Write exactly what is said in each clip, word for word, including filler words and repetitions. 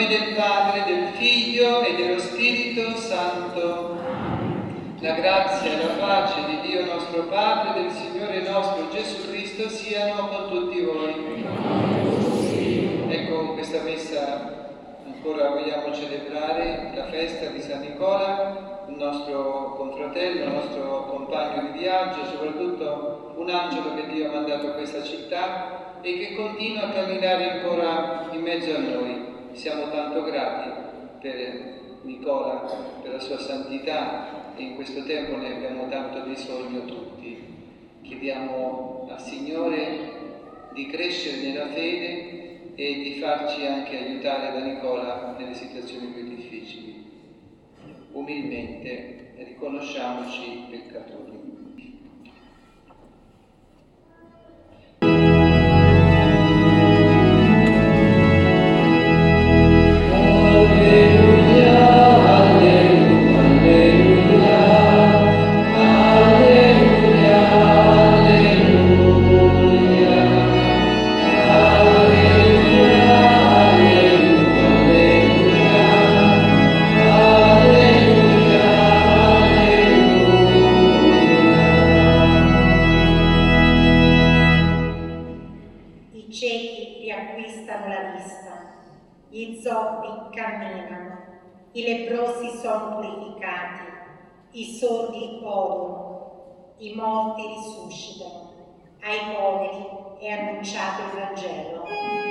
del Padre, del Figlio e dello Spirito Santo. La grazia e la pace di Dio nostro Padre e del Signore nostro Gesù Cristo siano con tutti voi. Ecco, questa messa ancora vogliamo celebrare la festa di San Nicola, il nostro confratello, il nostro compagno di viaggio, soprattutto un angelo che Dio ha mandato a questa città e che continua a camminare ancora in mezzo a noi. Siamo tanto grati per Nicola, per la sua santità, e in questo tempo ne abbiamo tanto bisogno tutti. Chiediamo al Signore di crescere nella fede e di farci anche aiutare da Nicola nelle situazioni più difficili. Umilmente riconosciamoci peccatori. I leprosi sono purificati, i sordi odono, i morti risuscitano, ai poveri è annunciato il Vangelo.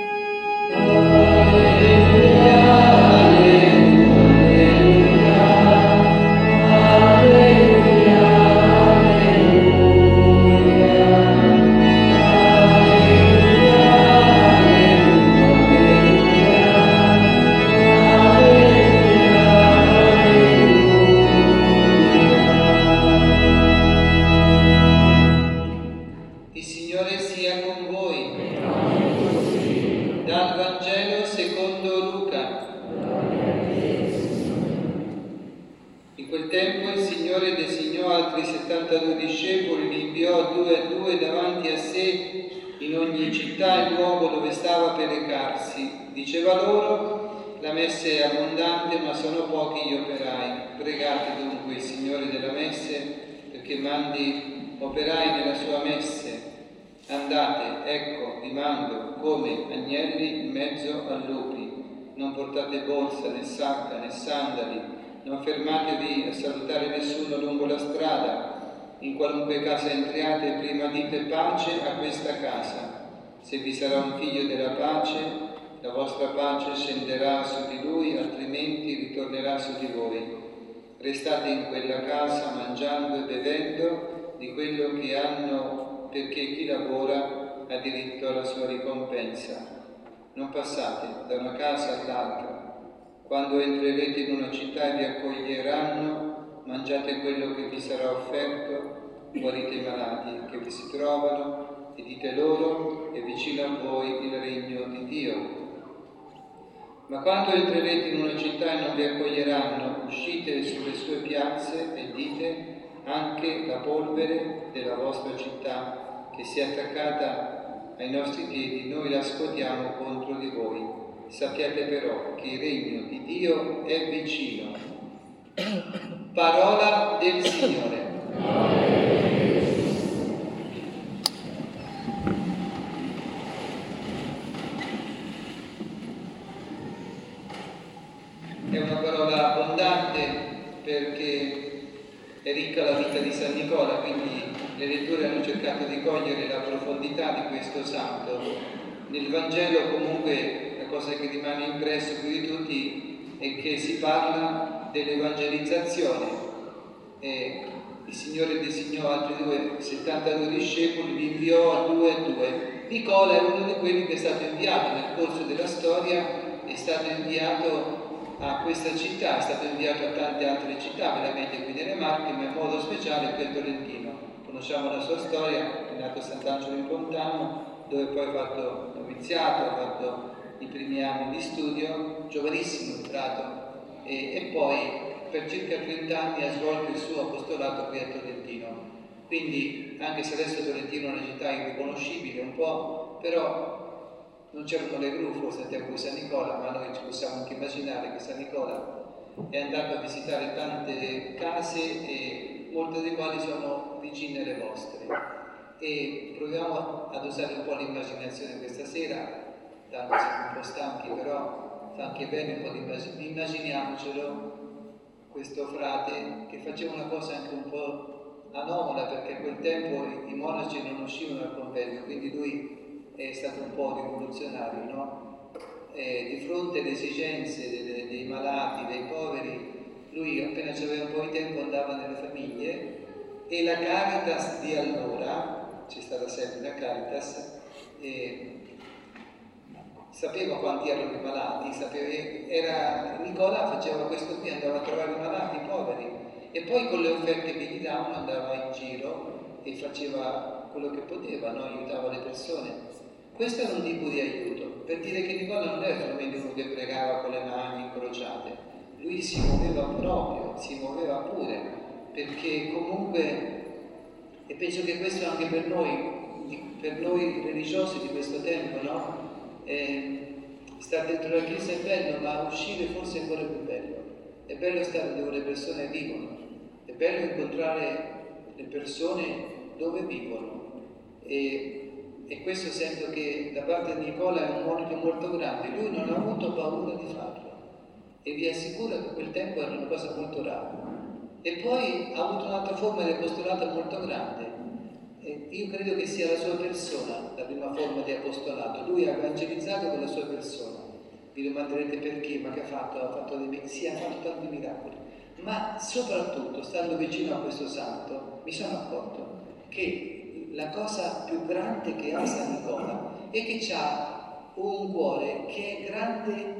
Diceva loro: la messe è abbondante, ma sono pochi gli operai. Pregate dunque il Signore della messe perché mandi operai nella sua messe. Andate, ecco, vi mando come agnelli in mezzo a lupi. Non portate borsa, né sacca, né sandali. Non fermatevi a salutare nessuno lungo la strada. In qualunque casa entriate, prima dite pace a questa casa. Se vi sarà un figlio della pace, la vostra pace scenderà su di lui, altrimenti ritornerà su di voi. Restate in quella casa mangiando e bevendo di quello che hanno, perché chi lavora ha diritto alla sua ricompensa. Non passate da una casa all'altra. Quando entrerete in una città e vi accoglieranno, mangiate quello che vi sarà offerto, guarite i malati che vi si trovano e dite loro: è vicino a voi il regno di Dio. Ma quando entrerete in una città e non vi accoglieranno, uscite sulle sue piazze e dite: anche la polvere della vostra città che si è attaccata ai nostri piedi, noi la scuotiamo contro di voi. Sappiate però che il regno di Dio è vicino. Parola del Signore. È una parola abbondante perché è ricca la vita di San Nicola, quindi le letture hanno cercato di cogliere la profondità di questo santo. Nel Vangelo comunque la cosa che rimane impresso più di tutti è che si parla dell'evangelizzazione. E il Signore designò altri due, settantadue discepoli, li inviò a due e due. Nicola è uno di quelli che è stato inviato nel corso della storia, è stato inviato a questa città, è stato inviato a tante altre città, veramente qui nelle Marche, ma in modo speciale qui a Tolentino. Conosciamo la sua storia, è nato a Sant'Angelo in Pontano, dove poi ha fatto noviziato, ha fatto i primi anni di studio, giovanissimo entrato, e, e poi per circa trenta anni ha svolto il suo apostolato qui a Tolentino. Quindi, anche se adesso Tolentino è una città irriconoscibile un po', però non c'erano le gru forse al tempo di San Nicola, ma noi ci possiamo anche immaginare che San Nicola è andato a visitare tante case e molte delle quali sono vicine alle vostre. E proviamo ad usare un po' l'immaginazione questa sera, tanto siamo un po' stanchi, però fa anche bene un po' di immagin- immaginiamocelo, questo frate che faceva una cosa anche un po' anomala, perché a quel tempo i, i monaci non uscivano dal convento, quindi lui è stato un po' rivoluzionario, no? E di fronte alle esigenze dei, dei malati, dei poveri, lui appena aveva un po' di tempo andava nelle famiglie, e la Caritas di allora, c'è stata sempre la Caritas, e sapeva quanti erano i malati, sapeva, era, Nicola faceva questo qui, andava a trovare i malati, i poveri, e poi con le offerte che gli davano andava in giro e faceva quello che poteva, no? Aiutava le persone. Questo era un tipo di aiuto, per dire che Nicola non era solamente uno che pregava con le mani incrociate, lui si muoveva proprio, si muoveva pure, perché comunque, e penso che questo anche per noi, per noi religiosi di questo tempo, no? Eh, stare dentro la chiesa è bello, ma uscire forse è ancora più bello. È bello stare dove le persone vivono, è bello incontrare le persone dove vivono. E, e questo sento che da parte di Nicola è un monito molto grande. Lui non ha avuto paura di farlo e vi assicuro che quel tempo era una cosa molto rara. E poi ha avuto un'altra forma di apostolato molto grande. E io credo che sia la sua persona la prima forma di apostolato. Lui ha evangelizzato con la sua persona. Vi domanderete perché, ma che ha fatto? Ha fatto dei sì, ha fatto tanti miracoli. Ma soprattutto, stando vicino a questo santo, mi sono accorto che la cosa più grande che ha San Nicola è che ha un cuore che è grande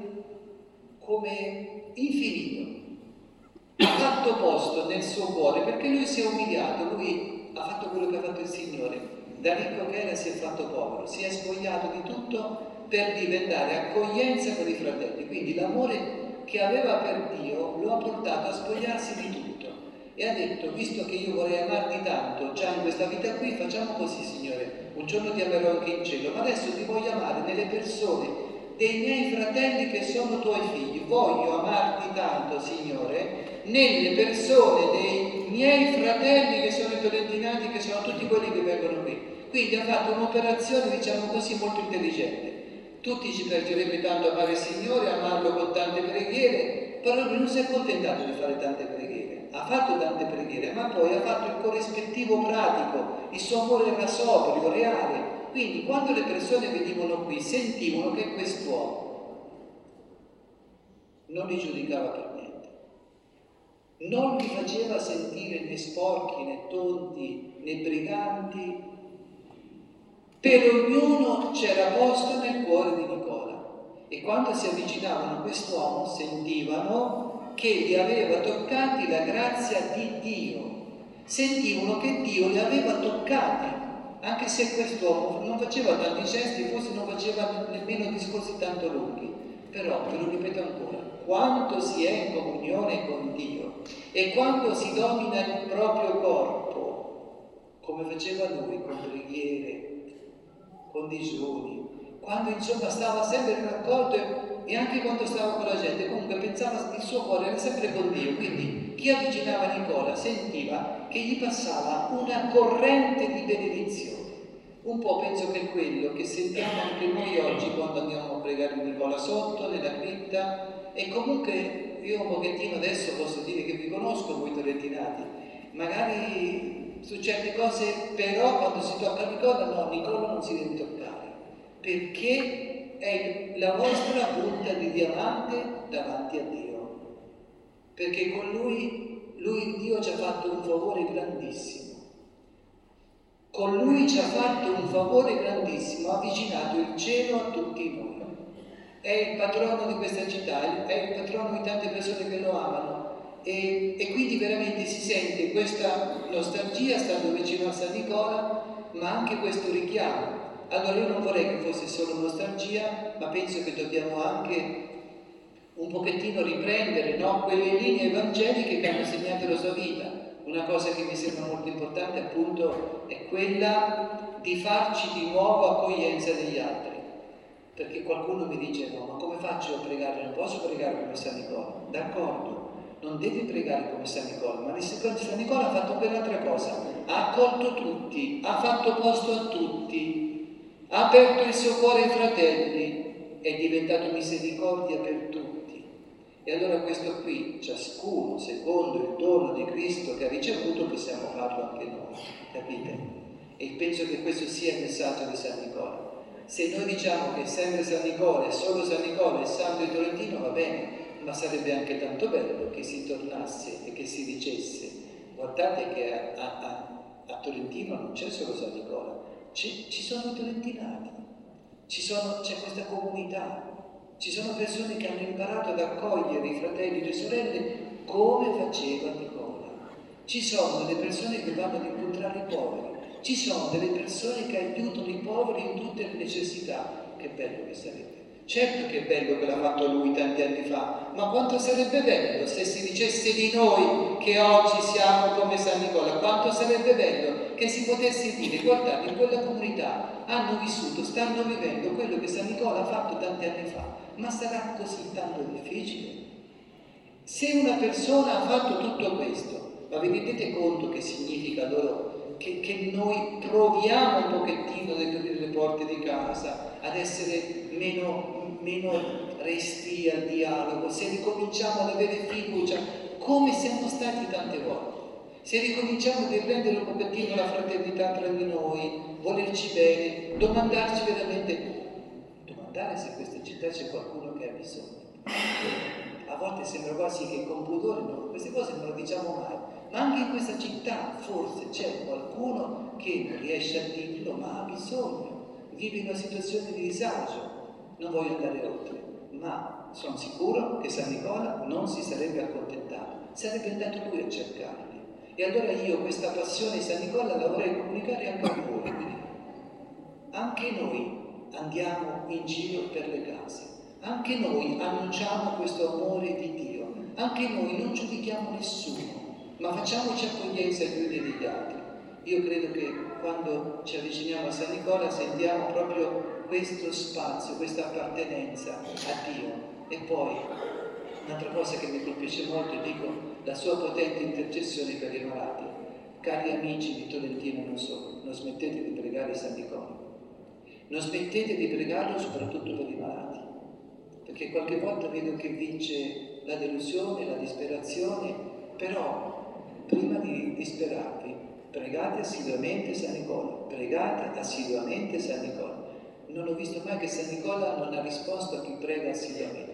come infinito. Ha fatto posto nel suo cuore perché lui si è umiliato, lui ha fatto quello che ha fatto il Signore, da ricco che era si è fatto povero, si è spogliato di tutto per diventare accoglienza per i fratelli, quindi l'amore che aveva per Dio lo ha portato a spogliarsi di tutto e ha detto: visto che io vorrei amarti tanto già in questa vita qui, facciamo così, Signore, un giorno ti amerò anche in cielo, ma adesso ti voglio amare nelle persone dei miei fratelli che sono tuoi figli. Voglio amarti tanto, Signore, nelle persone dei miei fratelli che sono i tolentinati, che sono tutti quelli che vengono qui. Quindi ha fatto un'operazione, diciamo così, molto intelligente. Tutti ci piacerebbe tanto amare il Signore, amarlo con tante preghiere, però lui non si è accontentato di fare tante preghiere. Ha fatto tante preghiere, ma poi ha fatto il corrispettivo pratico, il suo amore era sobrio, reale. Quindi quando le persone venivano qui sentivano che quest'uomo non li giudicava per niente, non li faceva sentire né sporchi, né tonti, né briganti. Per ognuno c'era posto nel cuore di Nicola e quando si avvicinavano a quest'uomo sentivano che li aveva toccati la grazia di Dio, sentivano che Dio li aveva toccati. Anche se quest'uomo non faceva tanti gesti, forse non faceva nemmeno discorsi tanto lunghi, però, ve lo ripeto ancora, quando si è in comunione con Dio e quando si domina il proprio corpo, come faceva lui, con preghiere, con digiuni, quando insomma stava sempre raccolto e anche quando stava con la gente, comunque pensava, il suo cuore era sempre con Dio, quindi chi avvicinava Nicola sentiva che gli passava una corrente di benedizione. Un po' penso che è quello che sentiamo anche noi oggi quando andiamo a pregare Nicola sotto, nella cripta, e comunque io un pochettino adesso posso dire che vi conosco voi tolentinati, magari su certe cose, però quando si tocca Nicola, no, Nicola non si deve toccare, perché è la vostra punta di diamante davanti a Dio, perché con lui, lui Dio ci ha fatto un favore grandissimo. Con lui ci ha fatto un favore grandissimo, ha avvicinato il cielo a tutti noi. È il patrono di questa città, è il patrono di tante persone che lo amano e, e quindi veramente si sente questa nostalgia stando vicino a San Nicola, ma anche questo richiamo. Allora io non vorrei che fosse solo nostalgia, ma penso che dobbiamo anche un pochettino riprendere, no, quelle linee evangeliche che hanno segnato la sua vita. Una cosa che mi sembra molto importante appunto è quella di farci di nuovo accoglienza degli altri, perché qualcuno mi dice no, ma come faccio a pregare? Non posso pregare come San Nicola. D'accordo, non devi pregare come San Nicola, ma San Nicola ha fatto quell'altra cosa, ha accolto tutti, ha fatto posto a tutti, ha aperto il suo cuore ai fratelli, è diventato misericordia per tutti. E allora questo qui, ciascuno secondo il dono di Cristo che ha ricevuto, possiamo farlo anche noi, capite? E penso che questo sia il messaggio di San Nicola. Se noi diciamo che sempre San Nicola è solo San Nicola e Santo di Tolentino, va bene, ma sarebbe anche tanto bello che si tornasse e che si dicesse: guardate che a, a, a Tolentino non c'è solo San Nicola, ci, ci sono i tolentinati, ci sono, c'è questa comunità, ci sono persone che hanno imparato ad accogliere i fratelli e le sorelle come faceva Nicola. Ci sono delle persone che vanno ad incontrare i poveri, ci sono delle persone che aiutano i poveri in tutte le necessità. Che bello che sarebbe. Certo che è bello che l'ha fatto lui tanti anni fa, ma quanto sarebbe bello se si dicesse di noi che oggi siamo come San Nicola, quanto sarebbe bello che si potesse dire: guardate, in quella comunità hanno vissuto, stanno vivendo quello che San Nicola ha fatto tanti anni fa, ma sarà così tanto difficile? Se una persona ha fatto tutto questo, ma vi rendete conto che significa loro che, che noi proviamo un pochettino ad aprire le porte di casa, ad essere meno, meno resti al dialogo, se ricominciamo ad avere fiducia, come siamo stati tante volte, se ricominciamo a riprendere un pochettino la fraternità tra di noi, volerci bene, domandarci veramente, domandare se in questa città c'è qualcuno che ha bisogno. A volte sembra quasi che con pudore no, queste cose non lo diciamo mai, ma anche in questa città forse c'è qualcuno che non riesce a dirlo, ma ha bisogno, vive in una situazione di disagio. Non voglio andare oltre, ma sono sicuro che San Nicola non si sarebbe accontentato, sarebbe andato lui a cercarli. E allora io questa passione di San Nicola la vorrei comunicare anche a voi. Anche noi andiamo in giro per le case, anche noi annunciamo questo amore di Dio, anche noi non giudichiamo nessuno, ma facciamoci accoglienza gli uni degli altri. Io credo che quando ci avviciniamo a San Nicola sentiamo proprio questo spazio, questa appartenenza a Dio. E poi un'altra cosa che mi colpisce molto, e dico, la sua potente intercessione per i malati. Cari amici di Tolentino, non so, non smettete di pregare San Nicola, non smettete di pregarlo soprattutto per i malati, perché qualche volta vedo che vince la delusione, la disperazione, però prima di disperarvi pregate assiduamente San Nicola, pregate assiduamente San Nicola. Non ho visto mai che San Nicola non ha risposto a chi prega assiduamente,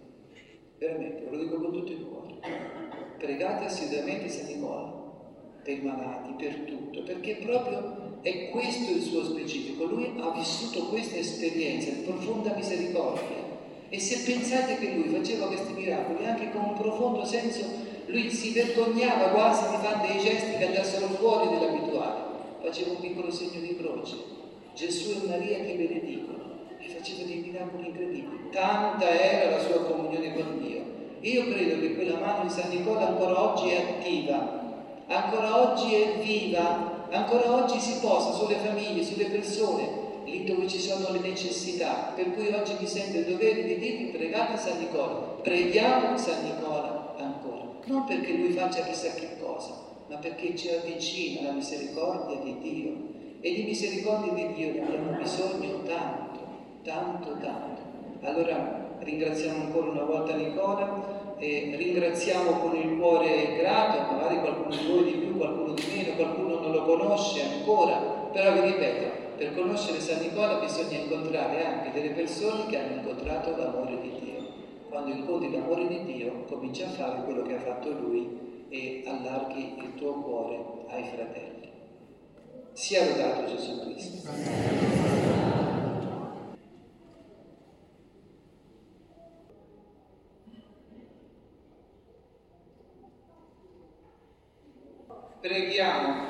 veramente, ve lo dico con tutto il cuore. Pregate assiduamente San Nicola per i malati, per tutto, perché proprio è questo il suo specifico. Lui ha vissuto questa esperienza di profonda misericordia, e se pensate che lui faceva questi miracoli anche con un profondo senso, lui si vergognava quasi di fare dei gesti che andassero fuori dell'abituale, faceva un piccolo segno di croce, Gesù e Maria ti benedicono, e faceva dei miracoli incredibili. Tanta era la sua comunione con Dio. Io credo che quella mano di San Nicola ancora oggi è attiva, ancora oggi è viva, ancora oggi si posa sulle famiglie, sulle persone, lì dove ci sono le necessità. Per cui oggi mi sento il dovere di dirvi: pregate San Nicola, preghiamo San Nicola ancora, non perché lui faccia chissà che cosa, ma perché ci avvicina alla misericordia di Dio, e di misericordia di Dio ne abbiamo bisogno tanto, tanto, tanto. Allora ringraziamo ancora una volta Nicola, e ringraziamo con il cuore grato, magari qualcuno di voi di più, qualcuno di meno, qualcuno non lo conosce ancora, però vi ripeto, per conoscere San Nicola bisogna incontrare anche delle persone che hanno incontrato l'amore di Dio. Quando incontri l'amore di Dio, cominci a fare quello che ha fatto Lui e allarghi il tuo cuore ai fratelli. Sia lodato Gesù Cristo. Preghiamo.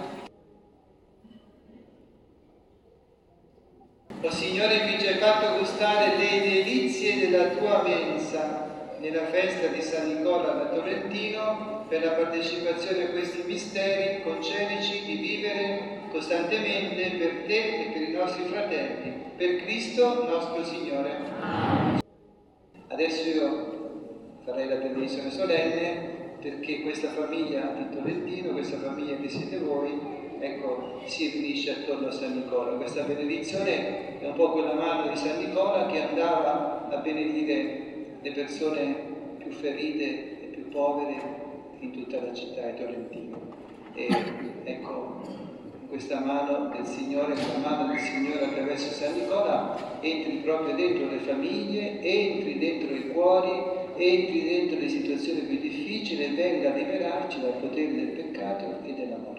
O Signore, che ci hai fatto gustare le delizie della tua mensa, nella festa di San Nicola da Tolentino per la partecipazione a questi misteri, concedici di vivere costantemente per te e per i nostri fratelli, per Cristo nostro Signore. Adesso io farei la benedizione solenne perché questa famiglia di Tolentino, questa famiglia che siete voi, ecco, si riunisce attorno a San Nicola. Questa benedizione è un po' quella mano di San Nicola che andava a benedire le persone più ferite e più povere in tutta la città di Tolentino. E ecco, questa mano del Signore, la mano del Signore attraverso San Nicola entri proprio dentro le famiglie, entri dentro i cuori, entri dentro le situazioni più difficili e venga a liberarci dal potere del peccato e della morte.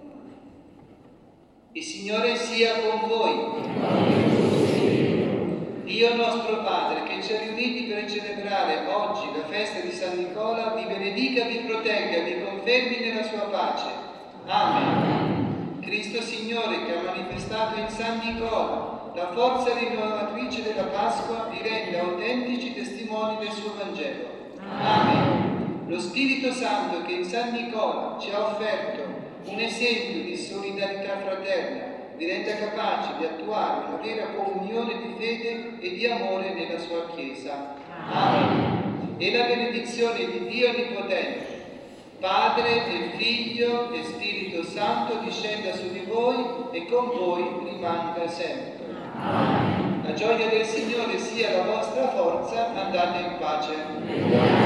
Il Signore sia con voi. Dio nostro Padre, che ci ha riuniti per celebrare oggi la festa di San Nicola, vi benedica, vi protegga, vi confermi nella sua pace. Amen. Cristo Signore, che ha manifestato in San Nicola la forza rinnovatrice della Pasqua, vi renda autentici testimoni del suo Vangelo. Amen. Lo Spirito Santo, che in San Nicola ci ha offerto un esempio di solidarietà fraterna, vi renda capaci di attuare una vera comunione di fede e di amore nella sua Chiesa. Amen. E la benedizione di Dio Onnipotente, Padre e Figlio e Spirito Santo, discenda su di voi e con voi rimanga sempre. Amen. La gioia del Signore sia la vostra forza, andate in pace.